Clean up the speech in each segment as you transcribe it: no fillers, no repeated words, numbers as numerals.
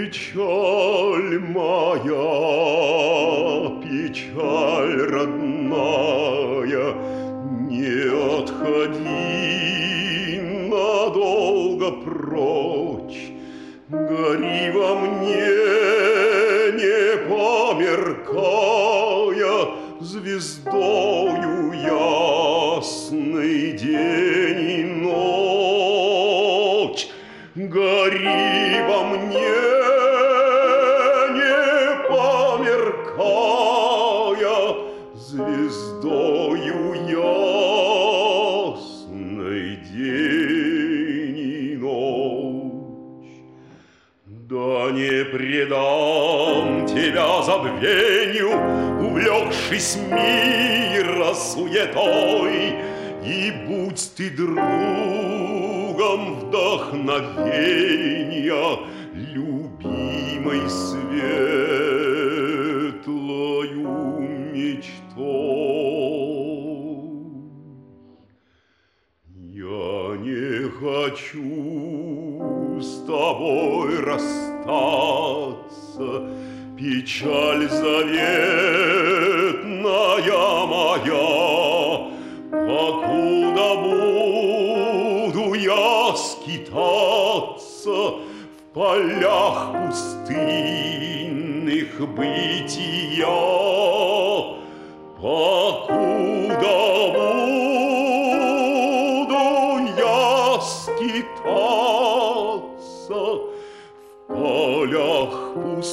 Печаль моя, печаль родная, не отходи надолго прочь. Гори во мне, не померкая, звездою ясный день и ночь. Гори во мне, не померкая, звездою ясный день и ночь. Да не предам тебя забвению, увлекшись мира суетой, и будь ты другом вдохновения, любимой светлою мечтой. Я не хочу с тобой расстаться, печаль заветная моя, покуда буду я скитаться в полях пустынных бытия, покуда буду я скитаться в полях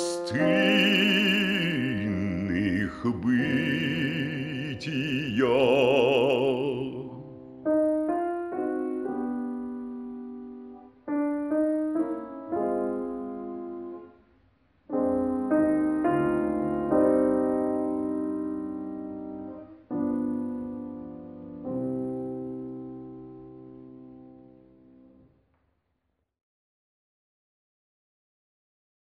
пустынных бытия.